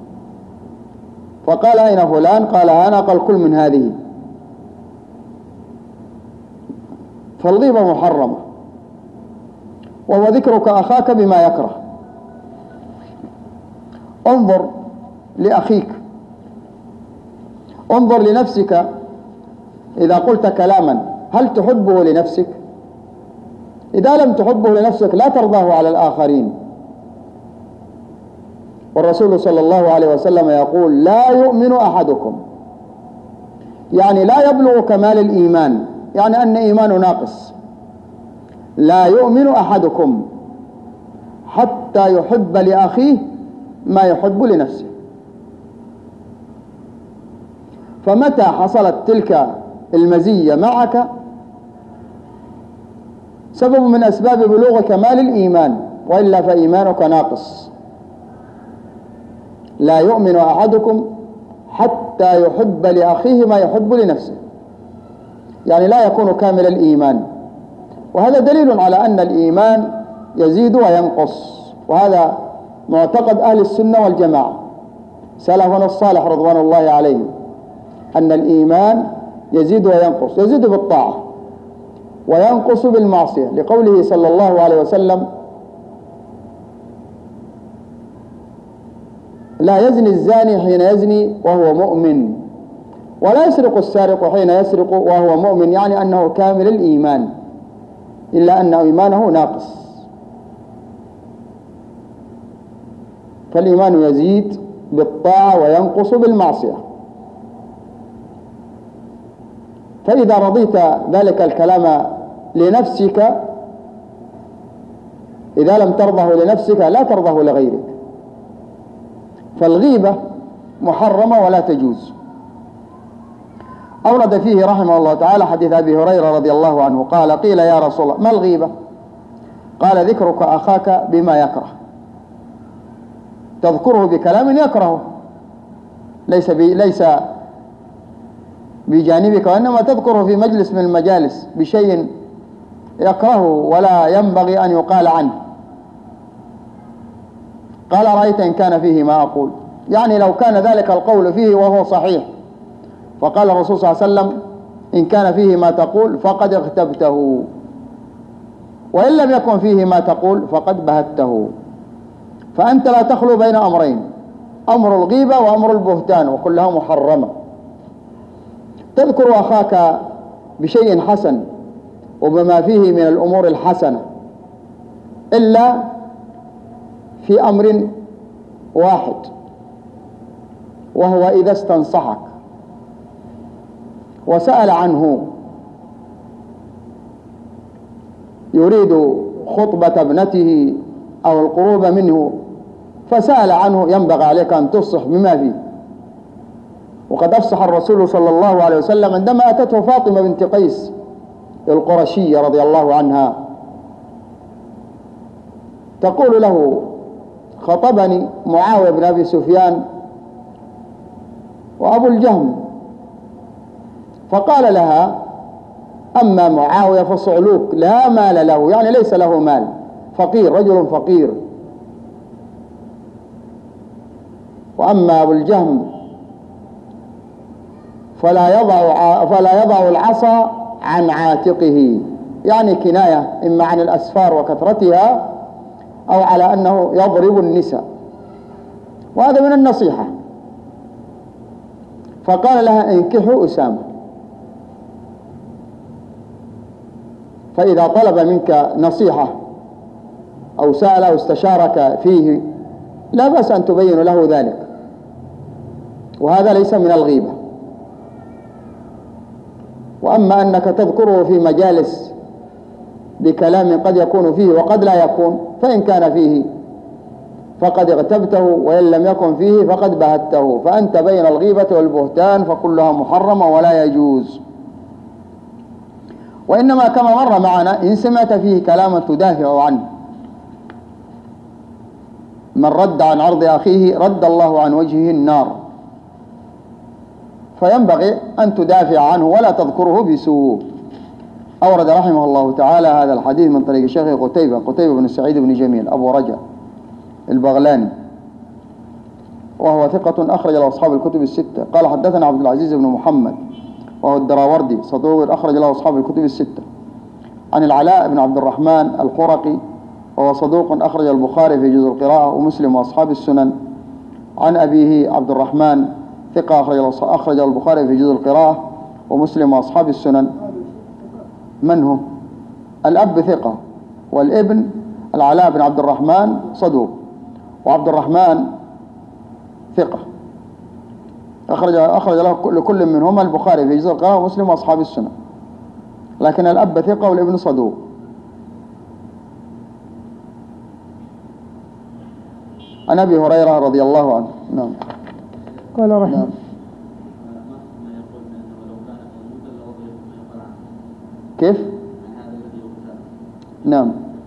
فقال: أين فلان؟ قال: أنا. قال: كل من هذه. فالغيبة محرمة، وهو ذكرك أخاك بما يكره. انظر لأخيك، انظر لنفسك. إذا قلت كلاما هل تحبه لنفسك؟ إذا لم تحبه لنفسك لا ترضاه على الآخرين. والرسول صلى الله عليه وسلم يقول: لا يؤمن أحدكم، يعني لا يبلغ كمال الإيمان، يعني أن إيمانه ناقص. لا يؤمن أحدكم حتى يحب لأخيه ما يحب لنفسه. فمتى حصلت تلك المزية معك سبب من أسباب بلوغ كمال الإيمان، وإلا فإيمانك ناقص. لا يؤمن أحدكم حتى يحب لأخيه ما يحب لنفسه، يعني لا يكون كامل الإيمان. وهذا دليل على أن الإيمان يزيد وينقص، وهذا معتقد أهل السنة والجماعة سلفنا الصالح رضوان الله عليهم، أن الإيمان يزيد وينقص، يزيد بالطاعة وينقص بالمعصية، لقوله صلى الله عليه وسلم: لا يزني الزاني حين يزني وهو مؤمن، ولا يسرق السارق حين يسرق وهو مؤمن، يعني أنه كامل الإيمان، إلا أن إيمانه ناقص. فالإيمان يزيد بالطاعة وينقص بالمعصية. فإذا رضيت ذلك الكلام لنفسك، إذا لم ترضه لنفسك لا ترضه لغيرك. فالغيبة محرمة ولا تجوز. أورد فيه رحمه الله تعالى حديث أبي هريرة رضي الله عنه قال: قيل يا رسول الله ما الغيبة؟ قال: ذكرك أخاك بما يكره، تذكره بكلام يكرهه، ليس بجانبك، وإنما تذكره في مجلس من المجالس بشيء يكرهه ولا ينبغي أن يقال عنه. قال: رأيت إن كان فيه ما أقول، يعني لو كان ذلك القول فيه وهو صحيح. فقال الرسول صلى الله عليه وسلم: إن كان فيه ما تقول فقد اغتبته، وإن لم يكن فيه ما تقول فقد بهته. فأنت لا تخلو بين أمرين: أمر الغيبة وأمر البهتان، وكلها محرمة. تذكر أخاك بشيء حسن وبما فيه من الأمور الحسنة، إلا في أمر واحد، وهو إذا استنصحك وسأل عنه، يريد خطبة ابنته أو القروب منه فسأل عنه، ينبغي عليك أن تفصح بما فيه. وقد أفصح الرسول صلى الله عليه وسلم عندما أتته فاطمة بنت قيس القرشية رضي الله عنها تقول له: خطبني معاوية بن أبي سفيان وأبو الجهم. فقال لها: أما معاوية فصعلوك لا مال له، يعني ليس له مال، فقير، رجل فقير. وأما أبو الجهم فلا يضع العصا عن عاتقه، يعني كناية إما عن الأسفار وكثرتها أو على أنه يضرب النساء. وهذا من النصيحة، فقال لها انكحوا أسامة، فإذا طلب منك نصيحة أو سأل أو استشارك فيه لا بأس أن تبين له ذلك، وهذا ليس من الغيبة. وأما أنك تذكره في مجالس بكلام قد يكون فيه وقد لا يكون، فإن كان فيه فقد اغتبته، وإن لم يكن فيه فقد بهته، فأنت بين الغيبة والبهتان فكلها محرمة ولا يجوز. وإنما كما مر معنا إن سمعت فيه كلاما تدافع عنه، من رد عن عرض أخيه رد الله عن وجهه النار، فينبغي أن تدافع عنه ولا تذكره بسوء. أورد رحمه الله تعالى هذا الحديث من طريق الشيخ قتيبة بن سعيد بن جميل أبو رجاء البغلاني، وهو ثقة أخرج له أصحاب الكتب الستة. قال حدثنا عبد العزيز بن محمد وهو الدراوردي صدوق أخرج له أصحاب الكتب الستة، عن العلاء بن عبد الرحمن القرقي وهو صدوق أخرج البخاري في جزء القراءة ومسلم وأصحاب السنن، عن أبيه عبد الرحمن ثقة أخرج البخاري في جزء القراءة ومسلم وأصحاب السنن. من هو؟ الأب ثقة والابن العلاء بن عبد الرحمن صدوق، وعبد الرحمن ثقة أخرج له لكل منهما البخاري في جزء القراءة ومسلم وأصحاب السنن، لكن الأب ثقة والابن صدوق. عن أبي هريرة رضي الله عنه. نعم. قال رحمه نعم. كيف؟ نعم.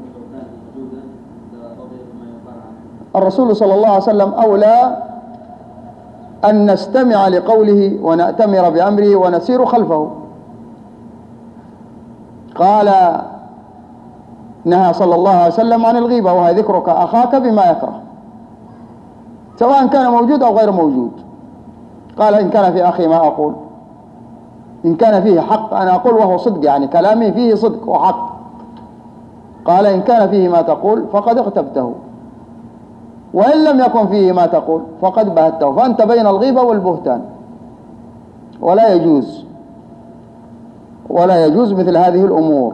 الرسول صلى الله عليه وسلم أولى أن نستمع لقوله ونأتمر بأمره ونسير خلفه. قال نهى صلى الله عليه وسلم عن الغيبة، وهي ذكرك أخاك بما يكره سواء كان موجود أو غير موجود. قال إن كان في أخي ما أقول، إن كان فيه حق أنا أقول وهو صدق، يعني كلامي فيه صدق وحق. قال إن كان فيه ما تقول فقد اغتبته، وإن لم يكن فيه ما تقول فقد بهته، فأنت بين الغيبة والبهتان، ولا يجوز مثل هذه الأمور،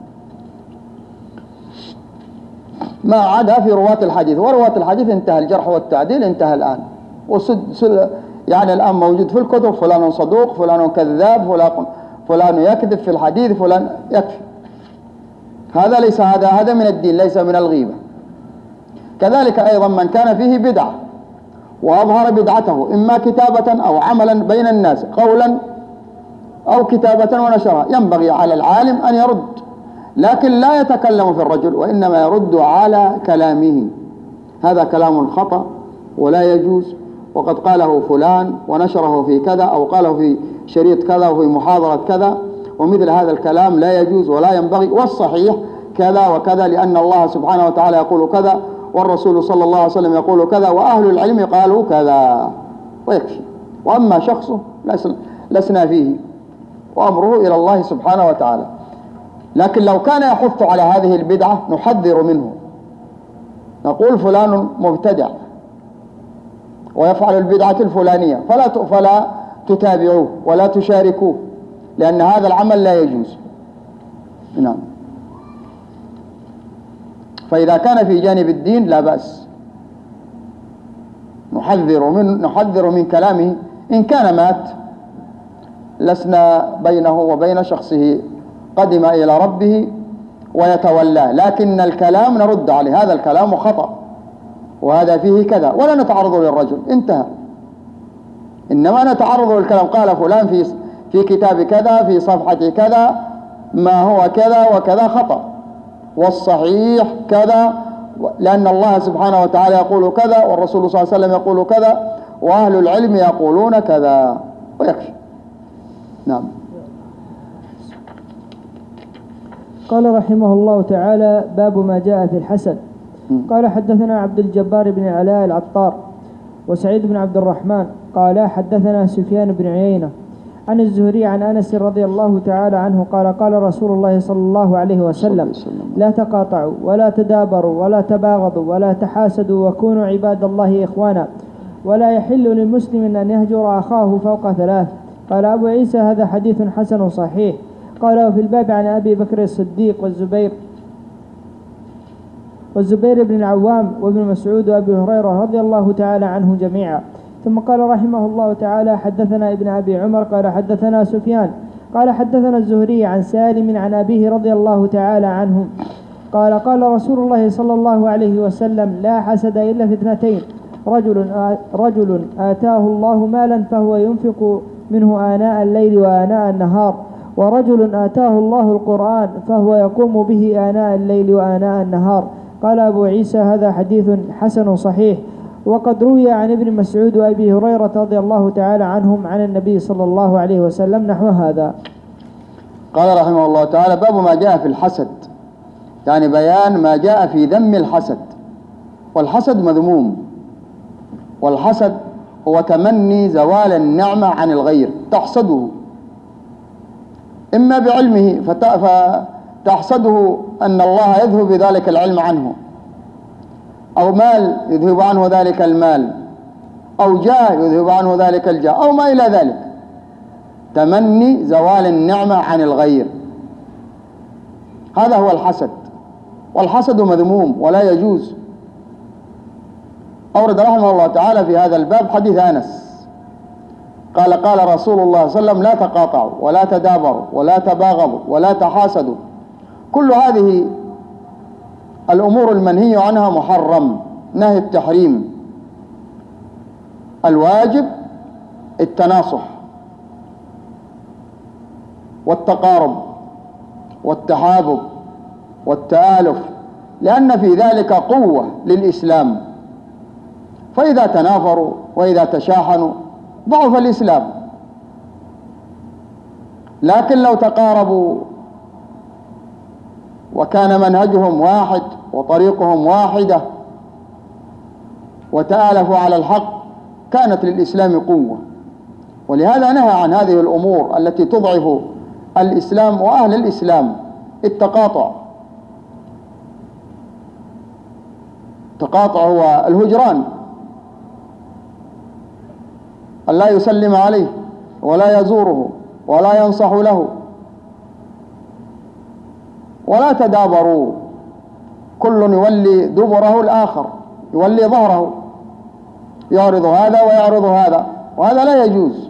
ما عدا في رواة الحديث. ورواة الحديث انتهى الجرح والتعديل، انتهى الآن، يعني الآن موجود في الكتب فلان صدوق، فلان كذاب، فلان يكذب في الحديث، فلان يكفي. هذا ليس هذا من الدين، ليس من الغيبة. كذلك أيضا من كان فيه بدعة وأظهر بدعته إما كتابة أو عملا بين الناس، قولا أو كتابة ونشرها، ينبغي على العالم أن يرد، لكن لا يتكلم في الرجل، وإنما يرد على كلامه. هذا كلام خطأ ولا يجوز، وقد قاله فلان ونشره في كذا، أو قاله في شريط كذا وفي محاضرة كذا، ومثل هذا الكلام لا يجوز ولا ينبغي. والصحيح كذا وكذا، لأن الله سبحانه وتعالى يقول كذا، والرسول صلى الله عليه وسلم يقول كذا، وأهل العلم قالوا كذا، ويكفي. وأما شخصه لسنا فيه، وأمره إلى الله سبحانه وتعالى. لكن لو كان يحث على هذه البدعة نحذر منه، نقول فلان مبتدع ويفعل البدعة الفلانية، فلا تتابعوه ولا تشاركوه، لأن هذا العمل لا يجوز. نعم. فإذا كان في جانب الدين لا بأس، نحذر من كلامه. إن كان مات لسنا بينه وبين شخصه، قدم إلى ربه ويتولاه، لكن الكلام نرد عليه، هذا الكلام خطأ وهذا فيه كذا، ولا نتعرض للرجل، انتهى. إنما نتعرض للكلام، قال فلان في كتاب كذا في صفحة كذا ما هو كذا وكذا خطأ، والصحيح كذا، لأن الله سبحانه وتعالى يقول كذا، والرسول صلى الله عليه وسلم يقول كذا، وأهل العلم يقولون كذا، ويكفي. نعم. قال رحمه الله تعالى: باب ما جاء في الحسد. قال حدثنا عبد الجبار بن علاء العطار وسعيد بن عبد الرحمن قال حدثنا سفيان بن عيينة عن الزهري عن أنس رضي الله تعالى عنه قال: قال رسول الله صلى الله عليه وسلم: لا تقاطعوا ولا تدابروا ولا تباغضوا ولا تحاسدوا، وكونوا عباد الله إخوانا، ولا يحل للمسلم أن يهجر أخاه فوق 3. قال أبو عيسى هذا حديث حسن صحيح. قال وفي الباب عن أبي بكر الصديق والزبير بن العوام وابن مسعود وأبي هريرة رضي الله تعالى عنهم جميعا. ثم قال رحمه الله تعالى حدثنا ابن أبي عمر قال حدثنا سفيان قال حدثنا الزهري عن سالم عن أبيه رضي الله تعالى عنهم قال قال رسول الله صلى الله عليه وسلم لا حسد إلا في 2: رجل آتاه الله مالا فهو ينفق منه آناء الليل وآناء النهار، ورجل آتاه الله القرآن فهو يقوم به آناء الليل وآناء النهار. قال أبو عيسى هذا حديث حسن صحيح. وقد روي عن ابن مسعود وأبي هريرة رضي الله تعالى عنهم عن النبي صلى الله عليه وسلم نحو هذا. قال رحمه الله تعالى باب ما جاء في الحسد، يعني بيان ما جاء في ذم الحسد. والحسد مذموم، والحسد هو تمني زوال النعمة عن الغير، تحسده إما بعلمه فتحسده أن الله يذهب بذلك العلم عنه، أو مال يذهب عنه ذلك المال، أو جاه يذهب عنه ذلك الجاه، أو ما إلى ذلك. تمني زوال النعمة عن الغير، هذا هو الحسد. والحسد مذموم ولا يجوز. أورد رحمه الله تعالى في هذا الباب حديث أنس قال قال رسول الله صلى الله عليه وسلم لا تقاطعوا ولا تدابروا ولا تباغضوا ولا تحاسدوا. كل هذه الأمور المنهي عنها محرم، نهي التحريم. الواجب التناصح والتقارب والتحابب والتآلف، لأن في ذلك قوة للإسلام. فإذا تنافروا وإذا تشاحنوا ضعف الإسلام. لكن لو تقاربوا وكان منهجهم واحد وطريقهم واحدة وتآلفوا على الحق كانت للإسلام قوة. ولهذا نهى عن هذه الأمور التي تضعف الإسلام وأهل الإسلام. التقاطع هو الهجران، أن لا يسلم عليه ولا يزوره ولا ينصح له. ولا تدابروا، كل يولي دبره الآخر، يولي ظهره، يعرض هذا ويعرض هذا، وهذا لا يجوز.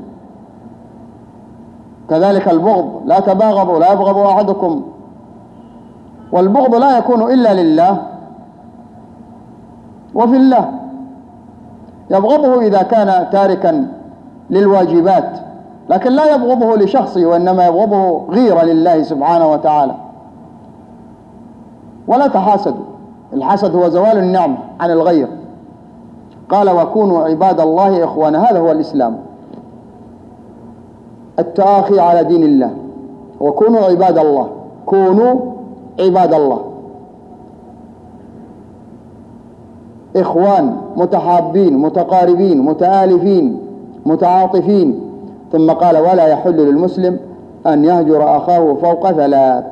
كذلك البغض، لا تباغضوا لا يبغض أحدكم. والبغض لا يكون إلا لله وفي الله. يبغضه إذا كان تاركا للواجبات، لكن لا يبغضه لشخصه، وإنما يبغضه غيرة لله سبحانه وتعالى. ولا تحاسدوا، الحسد هو زوال النعمة عن الغير. قال وكونوا عباد الله إخوانا، هذا هو الإسلام، التآخي على دين الله. وكونوا عباد الله، كونوا عباد الله إخوان، متحابين متقاربين متآلفين متعاطفين. ثم قال ولا يحل للمسلم أن يهجر أخاه فوق 3.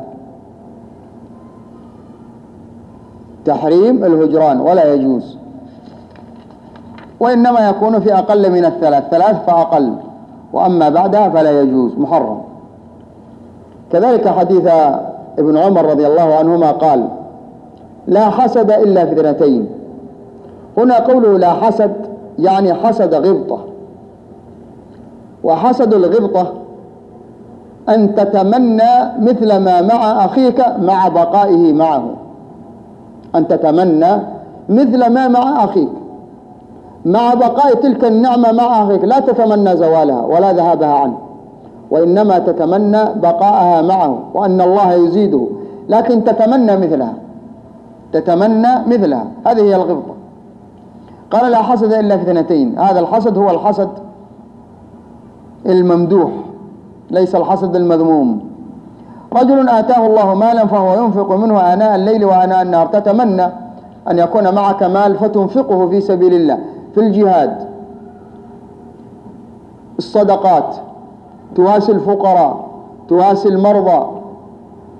تحريم الهجران ولا يجوز، وإنما يكون في أقل من 3 فأقل، وأما بعدها فلا يجوز، محرم. كذلك حديث ابن عمر رضي الله عنهما قال لا حسد إلا في 2. هنا قوله لا حسد يعني حسد غبطة. وحسد الغبطة أن تتمنى مثل ما مع أخيك مع بقائه معه. أن تتمنى مثل ما مع أخيك مع بقاء تلك النعمة مع أخيك، لا تتمنى زوالها ولا ذهابها عنه، وإنما تتمنى بقاءها معه وأن الله يزيده، لكن تتمنى مثلها. هذه هي الغبطة. قال لا حسد إلا في 2. هذا الحسد هو الحسد الممدوح، ليس الحسد المذموم. رجل آتاه الله مالا فهو ينفق منه آناء الليل وآناء النهار. تتمنى أن يكون معك مال فتنفقه في سبيل الله، في الجهاد، الصدقات، تواسي الفقراء، تواسي المرضى.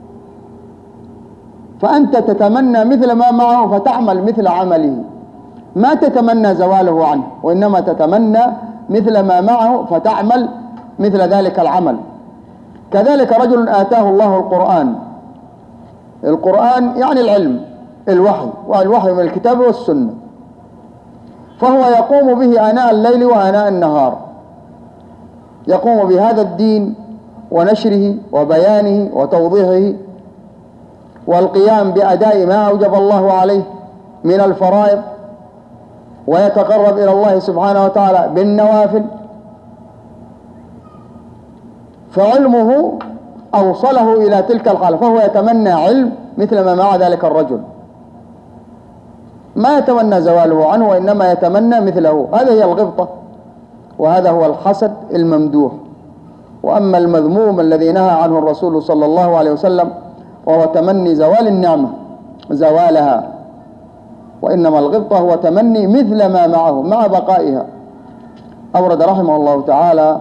فأنت تتمنى مثل ما معه فتعمل مثل عمله، ما تتمنى زواله عنه، وإنما تتمنى مثل ما معه فتعمل مثل ذلك العمل. كذلك رجل آتاه الله القرآن، القرآن يعني العلم، الوحي، والوحي من الكتاب والسنة، فهو يقوم به آناء الليل وآناء النهار، يقوم بهذا الدين ونشره وبيانه وتوضيحه والقيام بأداء ما أوجب الله عليه من الفرائض، ويتقرب إلى الله سبحانه وتعالى بالنوافل. فعلمه أوصله إلى تلك الحالة، فهو يتمنى علم مثل ما مع ذلك الرجل، ما يتمنى زواله عنه، وإنما يتمنى مثله. هذه هي الغبطة، وهذا هو الحسد الممدوح. وأما المذموم الذي نهى عنه الرسول صلى الله عليه وسلم وهو تمني زوال النعمة زوالها، وإنما الغبطة هو تمني مثل ما معه مع بقائها. أورد رحمه الله تعالى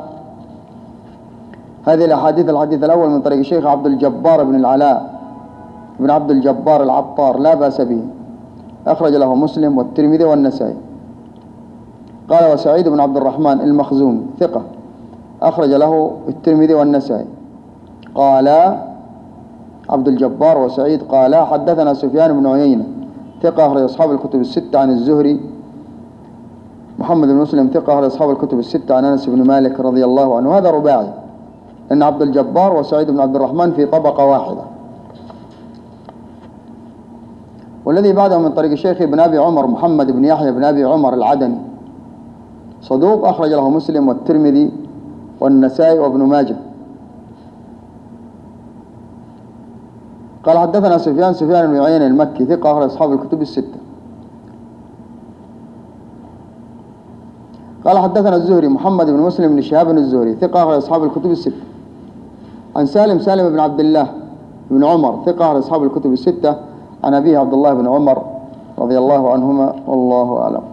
هذه الأحاديث: الحديث الأول من طريق الشيخ عبد الجبار بن العلاء بن عبد الجبار العطار، لا بأس به، أخرج له مسلم والترمذي والنسائي. قال: وسعيد بن عبد الرحمن المخزومي ثقة، أخرج له الترمذي والنسائي. قال عبد الجبار وسعيد قال: حدثنا سفيان بن عيينة ثقة، أخرج أصحاب الكتب الستة عن الزهري. محمد بن مسلم ثقة، أخرج أصحاب الكتب الستة عن أنس بن مالك رضي الله عنه. هذا رباعي، إن عبد الجبار وسعيد بن عبد الرحمن في طبقة واحدة. والذي بعده من طريق الشيخ ابن أبي عمر محمد بن يحيى بن أبي عمر العدني، صدوق، أخرج له مسلم والترمذي والنسائي وابن ماجه. قال: حدثنا سفيان بن عيينة المكي ثقة، أخرج أصحاب الكتب الستة. قال: حدثنا الزهري محمد بن مسلم بن شهاب الزهري ثقة، أخرج أصحاب الكتب الستة. عن سالم بن عبد الله بن عمر ثقة، أخرج أصحاب الكتب الستة. عن أبيه عبد الله بن عمر رضي الله عنهما، والله أعلم.